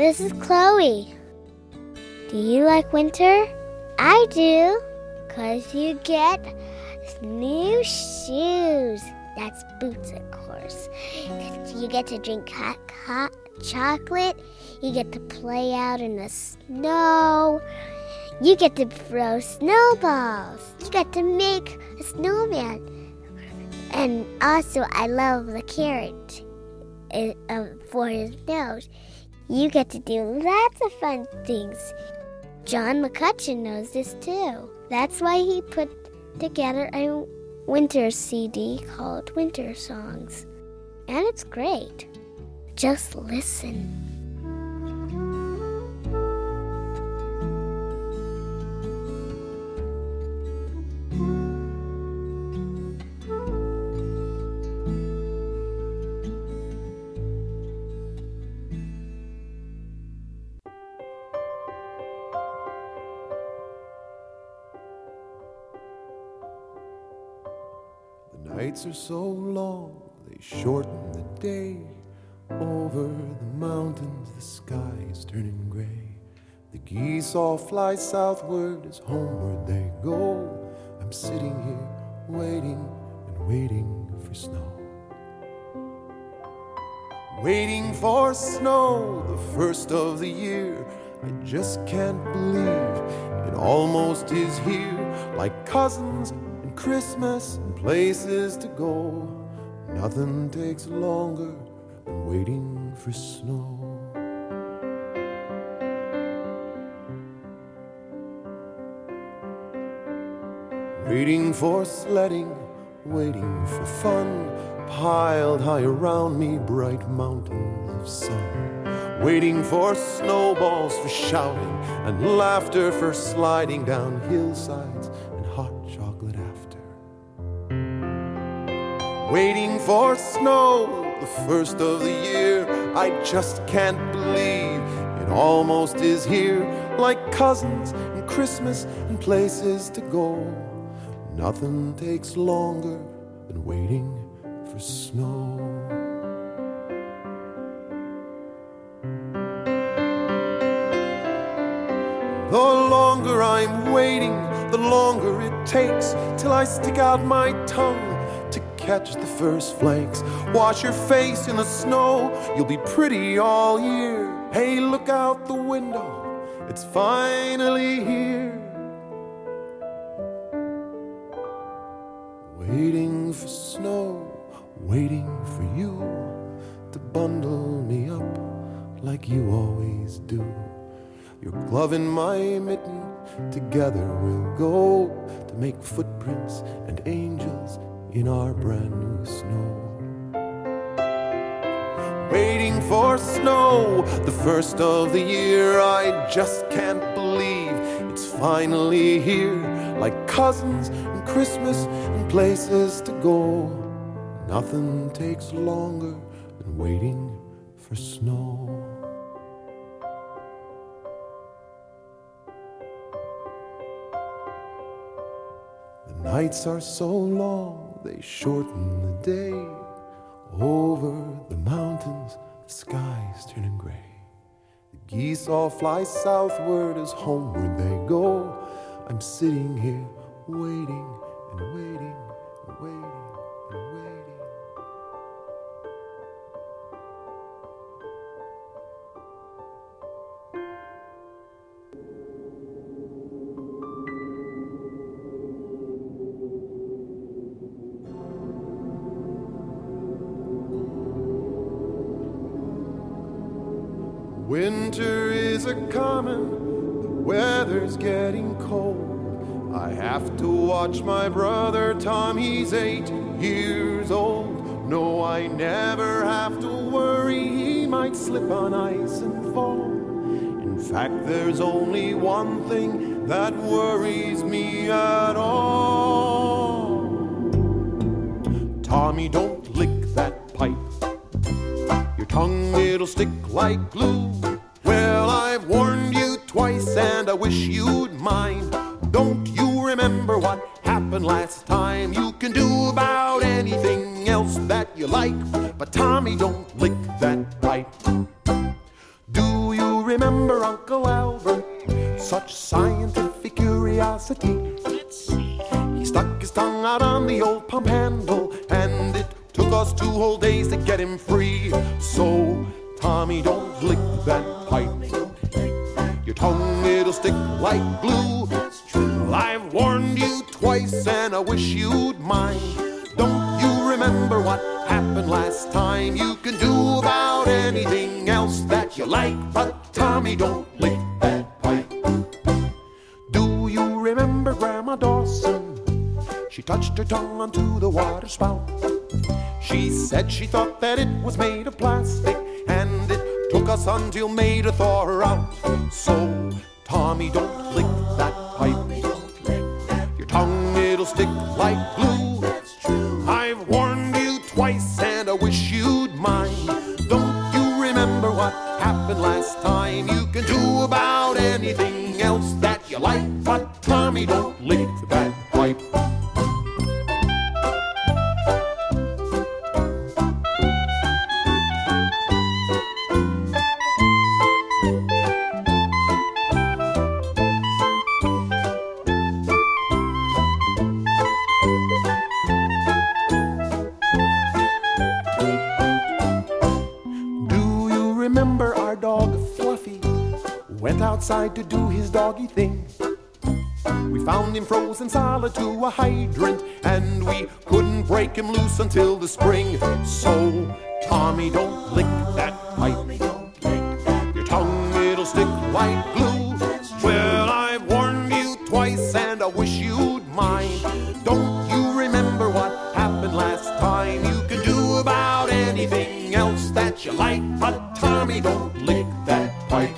this is Chloe. Do you like winter? I do, 'cause you get new shoes. That's boots, of course. You get to drink hot chocolate. You get to play out in the snow. You get to throw snowballs. You get to make a snowman. And also, I love the carrot for his nose. You get to do lots of fun things. John McCutcheon knows this too. That's why he put together a winter CD called Winter Songs. And it's great. Just listen. Nights are so long, they shorten the day. Over the mountains, the sky is turning gray. The geese all fly southward as homeward they go. I'm sitting here waiting and waiting for snow. Waiting for snow, the first of the year. I just can't believe it almost is here. Like cousins and Christmas and places to go. Nothing takes longer than waiting for snow. Waiting for sledding, waiting for fun. Piled high around me, bright mountains of sun. Waiting for snowballs, for shouting and laughter, for sliding down hillsides and hot chocolate after. Waiting for snow, the first of the year. I just can't believe it almost is here. Like cousins and Christmas and places to go. Nothing takes longer than waiting for snow. The longer I'm waiting, the longer it takes till I stick out my tongue to catch the first flakes. Wash your face in the snow, you'll be pretty all year. Hey, look out the window, it's finally here. Waiting for snow, waiting for you to bundle me up like you always do. Your glove and my mitten, together we'll go to make footprints and angels in our brand new snow. Waiting for snow, the first of the year. I just can't believe it's finally here. Like cousins and Christmas and places to go. Nothing takes longer than waiting for snow. The nights are so long, they shorten the day. Over the mountains, the sky's turning gray. The geese all fly southward as homeward they go. I'm sitting here waiting and waiting and waiting and waiting. Winter is a-comin', the weather's getting cold. I have to watch my brother Tom, he's 8 years old. No, I never have to worry, he might slip on ice and fall. In fact, there's only one thing that worries me at all. Tommy, don't lick that pipe. Your tongue, it'll stick like glue. Well, I've warned you twice and I wish you'd mind. Don't you remember what happened last time? You can do about anything else that you like, but Tommy, don't lick that pipe. Do you such scientific curiosity. He stuck his tongue out on the old pump handle, and it took us 2 whole days to get him free. So, Tommy, don't lick that pipe. Your tongue, it'll stick like glue. Well, I've warned you twice, and I wish you'd mind. Don't you remember what happened last time? You can do about anything else that you like, but Tommy, don't lick that pipe. Do you remember Grandma Dawson? She touched her tongue onto the water spout. She said she thought that it was made of plastic, and it took us until May to thaw her out. So, Tommy, don't lick that pipe. Your tongue, it'll stick like glue. I've warned you twice, and I wish you'd mind. Don't you remember what happened last time? You can do about anything else that you like, but Tommy, don't lick that pipe. Went outside to do his doggy thing. We found him frozen solid to a hydrant, and we couldn't break him loose until the spring. So, Tommy, don't lick that pipe. Your tongue, it'll stick like glue. Well, I've warned you twice, and I wish you'd mind. Don't you remember what happened last time? You can do about anything else that you like, but Tommy, don't lick that pipe.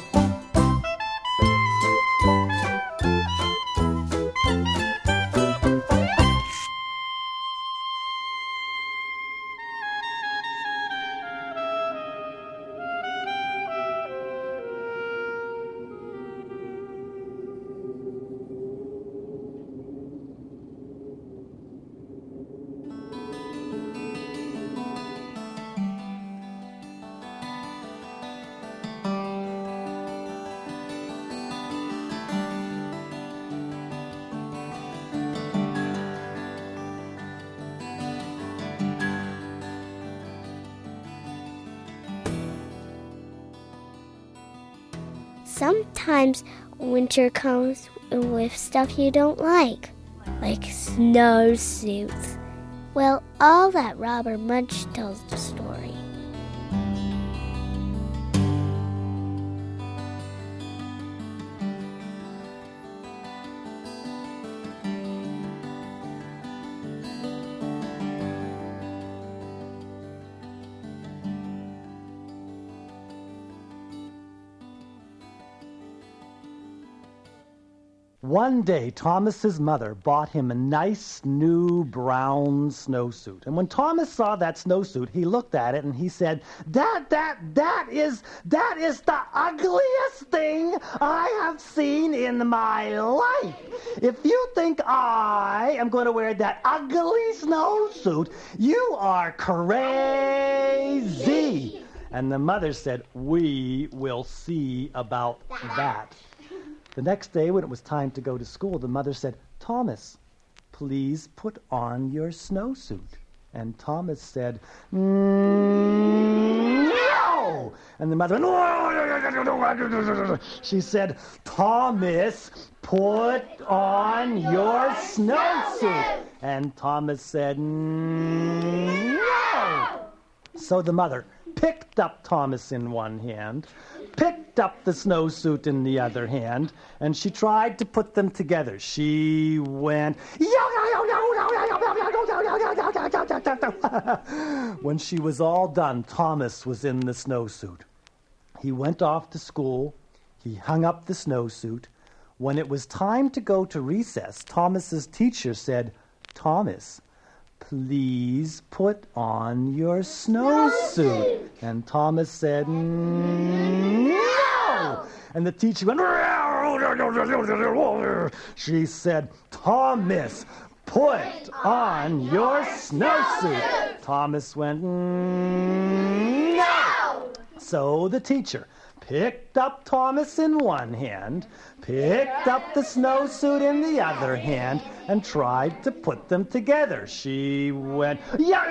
Sometimes winter comes with stuff you don't like snowsuits. Well, all that Robert Munch tells the story. One day, Thomas's mother bought him a nice new brown snowsuit. And when Thomas saw that snowsuit, he looked at it and he said, that is the ugliest thing I have seen in my life. If you think I am going to wear that ugly snowsuit, you are crazy. And the mother said, we will see about that. The next day, when it was time to go to school, the mother said, Thomas, please put on your snowsuit. And Thomas said, no! And the mother went, no! She said, Thomas, put on your snowsuit. And Thomas said, no! So the mother picked up Thomas in one hand, picked up the snowsuit in the other hand, and she tried to put them together. She went, when she was all done, Thomas was in the snowsuit. He went off to school. He hung up the snowsuit. When it was time to go to recess, Thomas's teacher said, Thomas, please put on your snowsuit. And Thomas said, no! And the teacher went, she said, Thomas, put on your snowsuit. Thomas went, no! So the teacher picked up Thomas in one hand, picked up the snowsuit in the other hand, and tried to put them together. She went,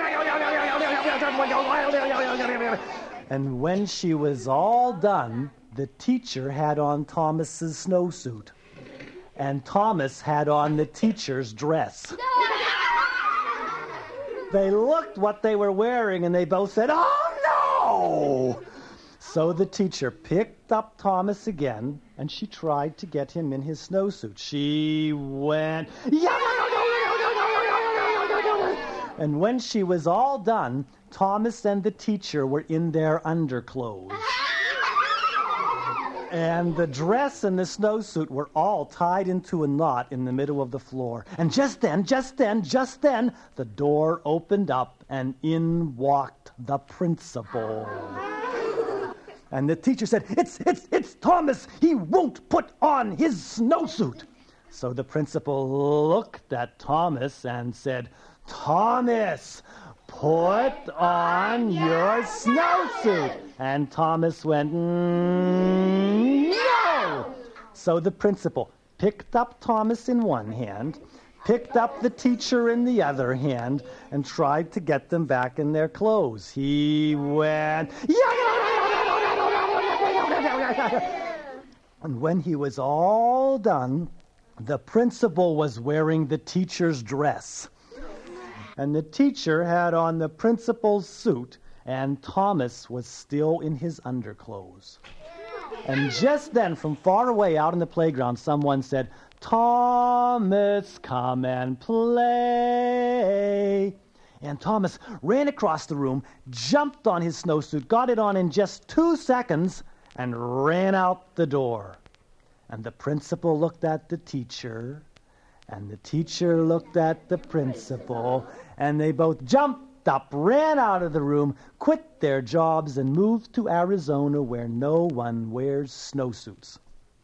and when she was all done, the teacher had on Thomas's snowsuit, and Thomas had on the teacher's dress. They looked what they were wearing, and they both said, "Oh, no!" So the teacher picked up Thomas again, and she tried to get him in his snowsuit. She went, and when she was all done, Thomas and the teacher were in their underclothes. And the dress and the snowsuit were all tied into a knot in the middle of the floor. And just then, the door opened up, and in walked the principal. And the teacher said, It's Thomas. He won't put on his snowsuit. So the principal looked at Thomas and said, "Thomas, put on your snowsuit." And Thomas went, "No!" So the principal picked up Thomas in one hand, picked up the teacher in the other hand, and tried to get them back in their clothes. He went, and when he was all done, the principal was wearing the teacher's dress. And the teacher had on the principal's suit, and Thomas was still in his underclothes. And just then, from far away out in the playground, someone said, "Thomas, come and play." And Thomas ran across the room, jumped on his snowsuit, got it on in just 2 seconds, and ran out the door. And the principal looked at the teacher, and the teacher looked at the principal, and they both jumped up, ran out of the room, quit their jobs, and moved to Arizona, where no one wears snowsuits.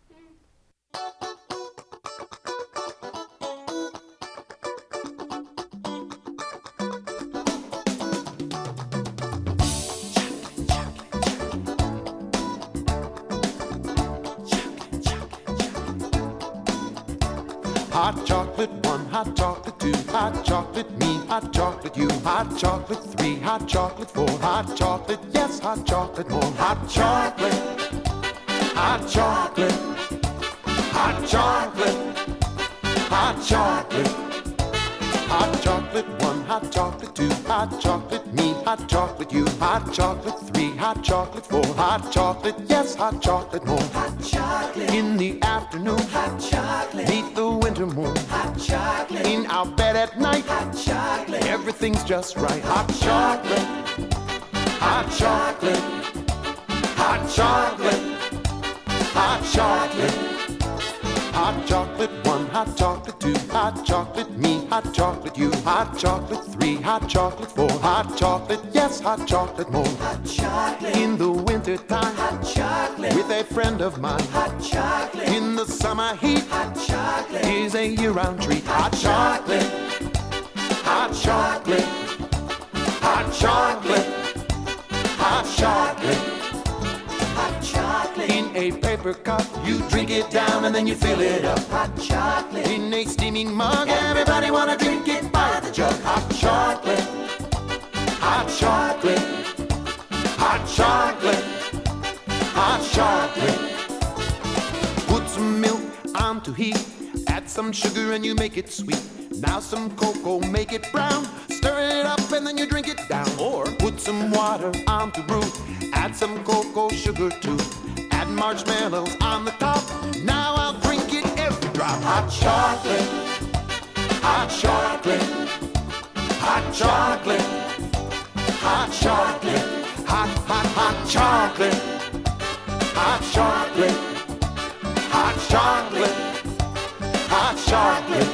Hot chocolate 1, hot chocolate 2, hot chocolate me, hot chocolate you, hot chocolate 3, hot chocolate 4, hot chocolate, yes, hot chocolate more, hot chocolate, hot chocolate, hot chocolate, hot chocolate, hot chocolate 1, hot chocolate 2, hot chocolate me, hot chocolate you, hot chocolate 3, hot chocolate 4, hot chocolate, yes, hot chocolate more, hot chocolate, in the afternoon, hot chocolate, meet the winter moon, hot chocolate, in our bed at night, hot chocolate, everything's just right, hot chocolate, hot chocolate, hot chocolate, hot chocolate, hot chocolate 1, hot chocolate 2, hot chocolate me, hot chocolate you, hot chocolate 3, hot chocolate 4, hot chocolate, yes, hot chocolate more, hot chocolate, in the winter time, hot chocolate, with a friend of mine, hot chocolate, in the summer heat, hot chocolate, is a year-round treat, hot chocolate, hot chocolate, hot chocolate, hot chocolate, hot chocolate, in a paper cup, you drink it down and then you fill it up, hot chocolate, in a steaming mug, everybody wanna drink it by the jug, hot chocolate, hot chocolate, hot chocolate, hot chocolate, put some milk on to heat, add some sugar and you make it sweet, now some cocoa, make it brown, stir it up and then you drink it down, or put some water on to brew, add some cocoa sugar too, add marshmallows on the top, now I'll drink it every drop, hot chocolate, hot chocolate, hot chocolate, hot chocolate, hot, hot, hot chocolate, hot chocolate, hot chocolate, hot chocolate.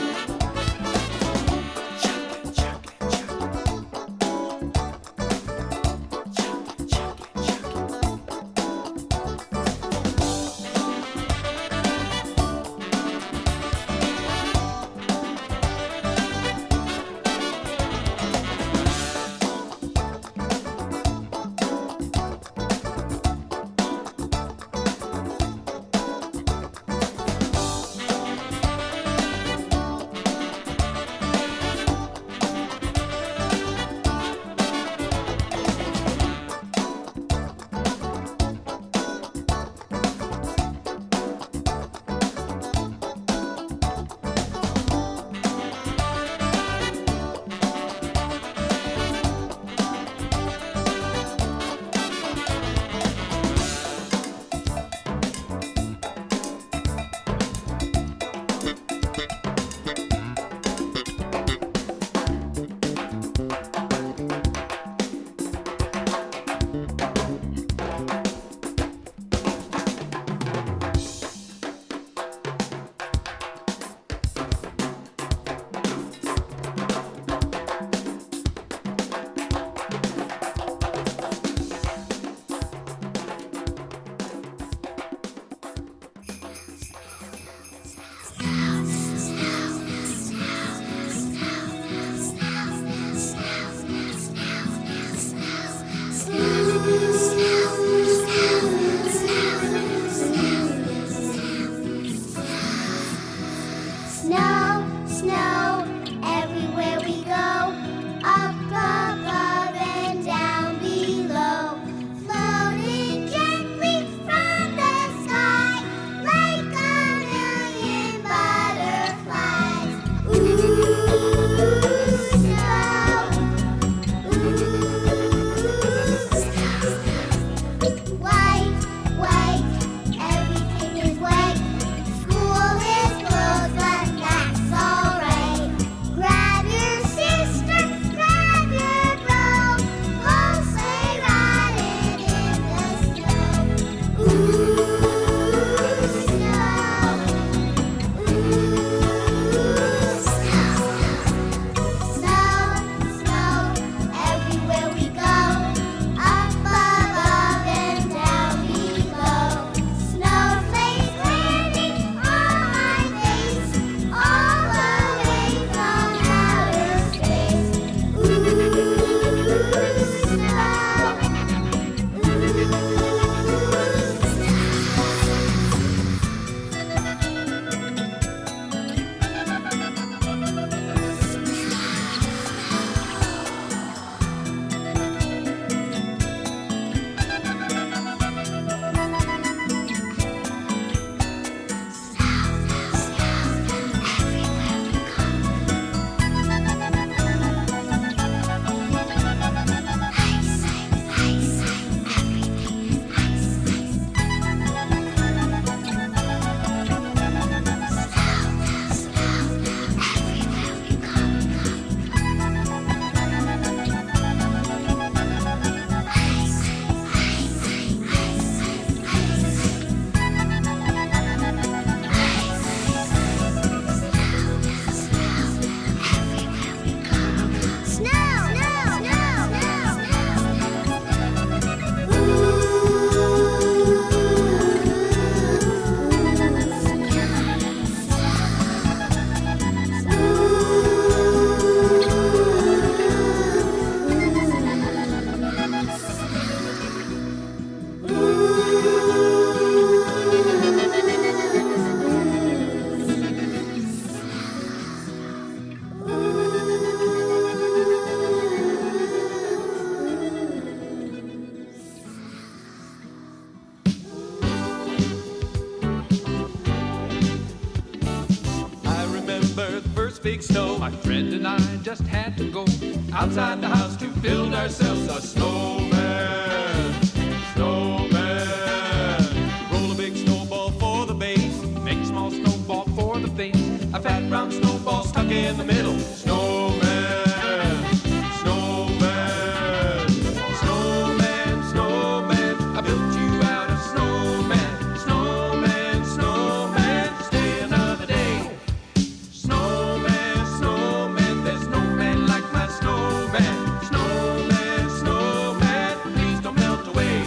big snow. My friend and I just had to go outside the house to build ourselves a snowman. Snowman. Roll a big snowball for the base. Make a small snowball for the face. A fat round snowball stuck in the middle. Snowman. Snowman. Snowman. Snowman. I built you out of snowman. Snowman. Snowman. Stay another day. Snowman. Snowman. There's no man like my snowman. Snowman. Snowman. Please don't melt away.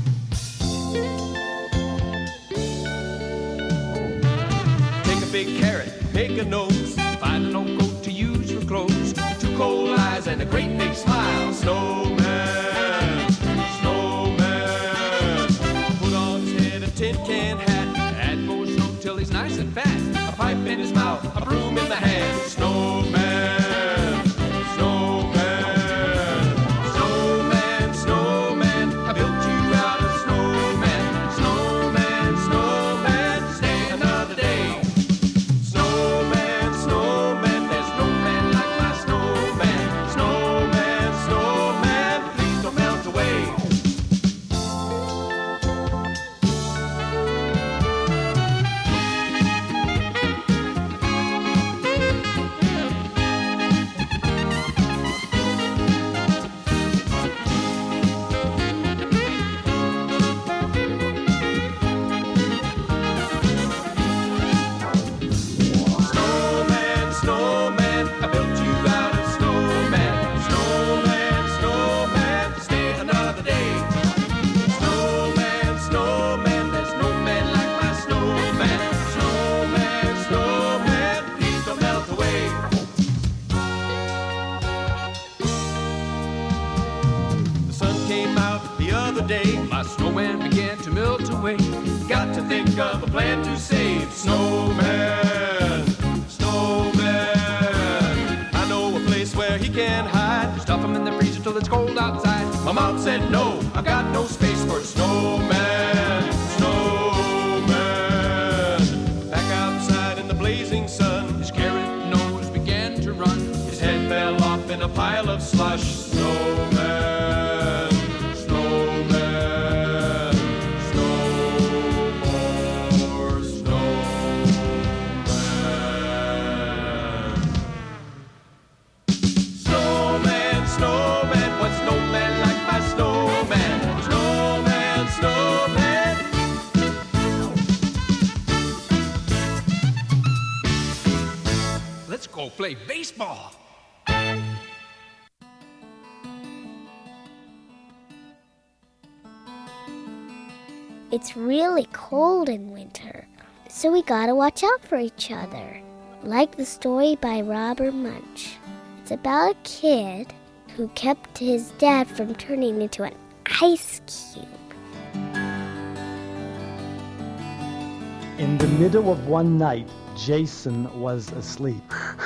Take a big carrot, make a nose, find an old coat to use for clothes, two cold eyes and a great big smile. Snowman, snowman. Put on his head a tin can hat, add more snow till he's nice and fat. A pipe in his mouth, a broom in the hand. Snowman, snowman, snowman, snowman. I built you out of snowman. Snowman, snowman. Stay another day. Snowman, snowman. There's no man like my snowman. Snowman, snowman. Please don't melt away. Snowman, snowman, I built you out of snowman. Snowman, snowman, stay another day. Snowman, snowman, there's no man like my snowman. Snowman, snowman, please don't melt away. The sun came out the other day. My snowman began to melt away. Got to think of a plan to save snowman. Snowman. I know a place where he can hide. Stuff him in the freezer till it's cold outside. My mom said no, I've got no space for snowman. Snowman. Back outside in the blazing sun, his carrot nose began to run. His head fell off in a pile of slush. Snowman. Snowman. Snow more snowman. Snowman, snowman, what's no man like my snowman? Snowman, snowman. Let's go play baseball. It's really cold in winter, so we gotta watch out for each other. Like the story by Robert Munch. It's about a kid who kept his dad from turning into an ice cube. In the middle of one night, Jason was asleep.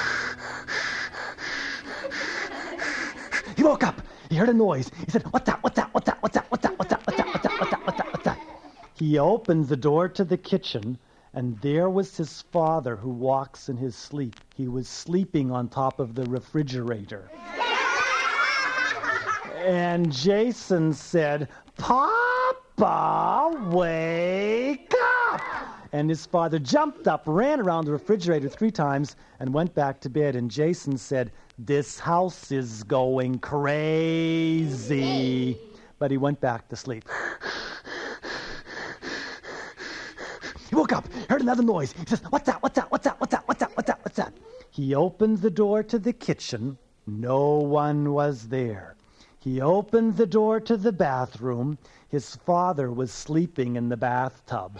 He woke up. He heard a noise. He said, "What's that? What's that? What's that? What's that? What's that? What's that? What's that? What's that? What's that? What's that? What's that?" He opened the door to the kitchen, and there was his father who walks in his sleep. He was sleeping on top of the refrigerator. And Jason said, "Papa, wake up!" And his father jumped up, ran around the refrigerator 3 times, and went back to bed. And Jason said, "This house is going crazy." But he went back to sleep. He woke up, heard another noise. He says, "What's that? What's that? What's that? What's that? What's that? What's that? What's that?" He opened the door to the kitchen. No one was there. He opened the door to the bathroom. His father was sleeping in the bathtub.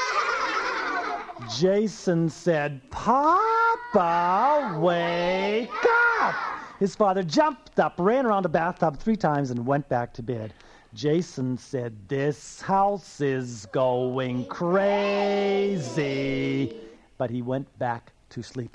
Jason said, "Papa, wake up!" His father jumped up, ran around the bathtub 3 times, and went back to bed. Jason said, "This house is going crazy." But he went back to sleep.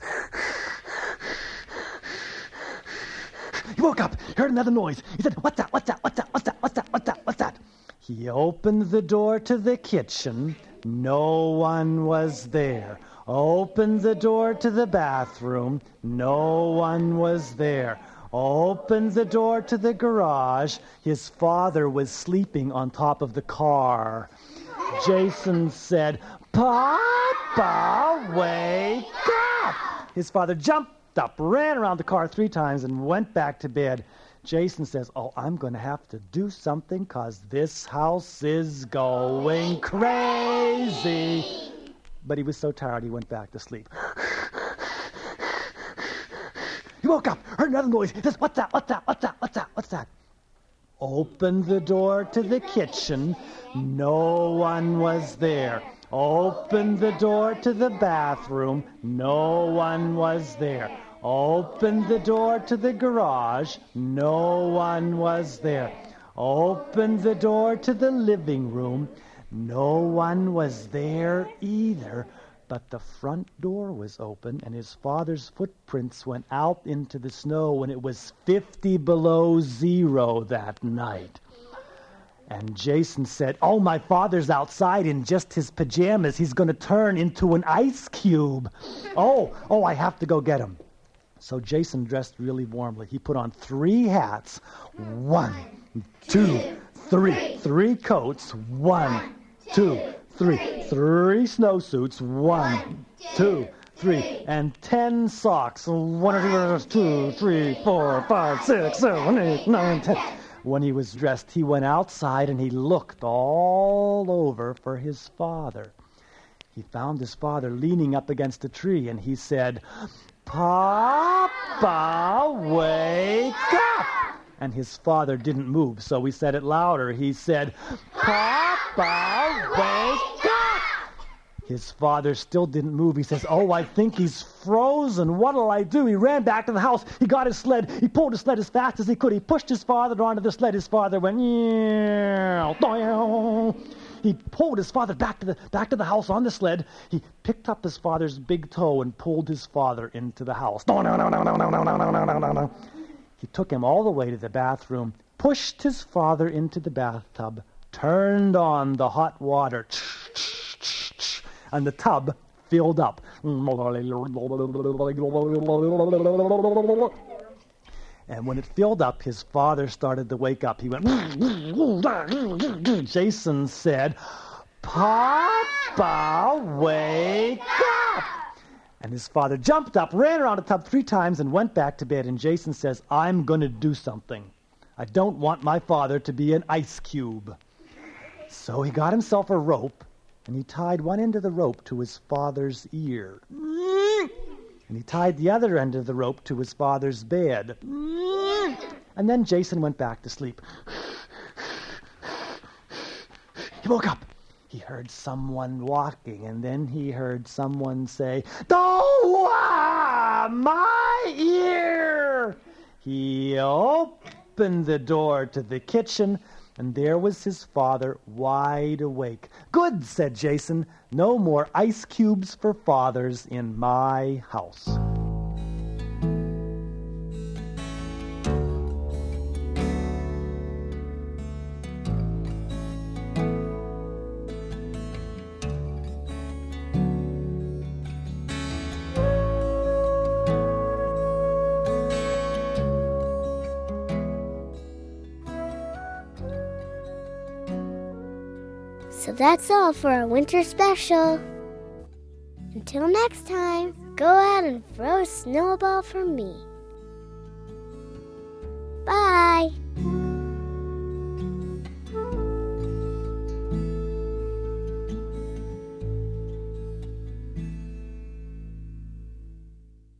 He woke up, heard another noise. He said, "What's that? What's that? What's that? What's that? What's that? What's that? What's that?" He opened the door to the kitchen. No one was there. Opened the door to the bathroom. No one was there. Opened the door to the garage. His father was sleeping on top of the car. Jason said, "Papa, wake up!" His father jumped up, ran around the car 3 times, and went back to bed. Jason says, "Oh, I'm going to have to do something because this house is going crazy." But he was so tired he went back to sleep. He woke up, heard another noise. He says, "What's that? What's that? What's that? What's that? What's that?" Opened the door to the kitchen. No one was there. Opened the door to the bathroom. No one was there. Opened the door to the garage. No one was there. Opened the door to the living room. No one was there either. But the front door was open, and his father's footprints went out into the snow when it was 50 below zero that night. And Jason said, "Oh, my father's outside in just his pajamas. He's going to turn into an ice cube. Oh, I have to go get him." So Jason dressed really warmly. He put on 3 hats. 1, 2, 3. 3 coats. 1, 2, 3. 3 snowsuits. 1, 2, 3. And 10 socks. 1, 2, 3, 4, 5, 6, 7, 8, 9, 10. When he was dressed, he went outside and he looked all over for his father. He found his father leaning up against a tree, and he said, "Papa, wake up!" And his father didn't move, so he said it louder. He said, "Papa, wake up!" His father still didn't move. He says, "Oh, I think he's frozen. What'll I do?" He ran back to the house. He got his sled. He pulled his sled as fast as he could. He pushed his father onto the sled. His father went, "Meow." He pulled his father back to the house on the sled. He picked up his father's big toe and pulled his father into the house. He took him all the way to the bathroom, pushed his father into the bathtub, turned on the hot water, and the tub filled up. And when it filled up, his father started to wake up. He went, Jason said, "Papa, wake up!" And his father jumped up, ran around the tub 3 times, and went back to bed. And Jason says, "I'm going to do something. I don't want my father to be an ice cube." So he got himself a rope, and he tied one end of the rope to his father's ear. And he tied the other end of the rope to his father's bed. And then Jason went back to sleep. He woke up. He heard someone walking, and then he heard someone say, "Oh, my ear!" He opened the door to the kitchen, and there was his father, wide awake. "Good," said Jason. "No more ice cubes for fathers in my house." So that's all for our winter special. Until next time, go out and throw a snowball for me. Bye.